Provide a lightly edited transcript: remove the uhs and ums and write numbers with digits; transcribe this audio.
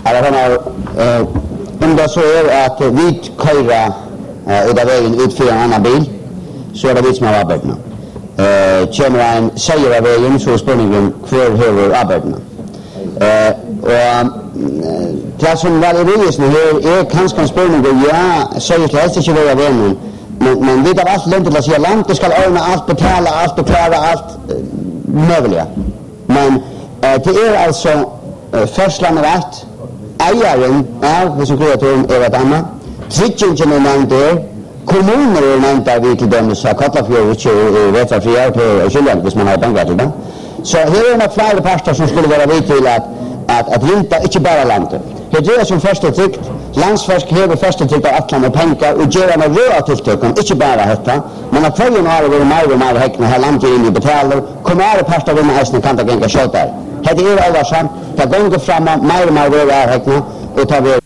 Om det så att vi köra ut av vägen ut för en annan bil, så det vi som har arbetarna. Kommer en säger av vägen så spänningen kvar höver arbetarna. Det som väl här kanske en spänning säger till helst inte vara vägen. Men vi har allt länt till att säga landet ska ordna allt, betala allt och klara allt möjliga. Men det alltså förslan rätt. Ägaren som kreaturen ett annat. Tryggingen nämnd kommuner nämnd vi till dem så Katlafjord och Västerfria på Kylland hvis man har pengar till det. Så här är några flera pastor som skulle vara vid till att vinta inte bara landet. Det är som första tryckt. Landsverk har första tryckt av Atlan och pengar och gör en röra tilltöken, inte bara detta. Men att kvargen har varit mer och mer häckna här landet in i betalar, kommer alla pastor med hästen kan ta gänga köttar. Det är allvarsamt, det går fram mer och mer röra häckna och tar vi